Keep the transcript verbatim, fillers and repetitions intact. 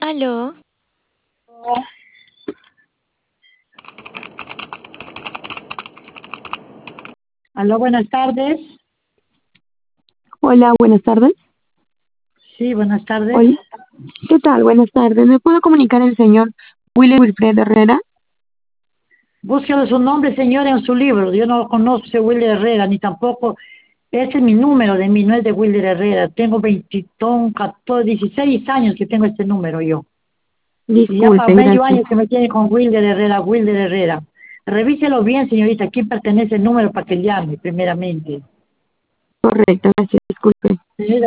Aló, Aló, buenas tardes. Hola, buenas tardes. Sí, buenas tardes. Hola, ¿qué tal? Buenas tardes. ¿Me puedo comunicar el señor William Wilfred Herrera? Búsquelo su nombre, señora, en su libro. Yo no conozco ese Wilder Herrera, ni tampoco. Ese es mi número de mí, no es de Wilder Herrera. Tengo veinte, catorce, dieciséis años que tengo este número yo. Y ya para Disculpe, medio gracias. año que me tiene con Wilder Herrera, Wilder Herrera. Revíselo bien, señorita, a quién pertenece el número para que llame, primeramente. Correcto, gracias, disculpe. Señorita,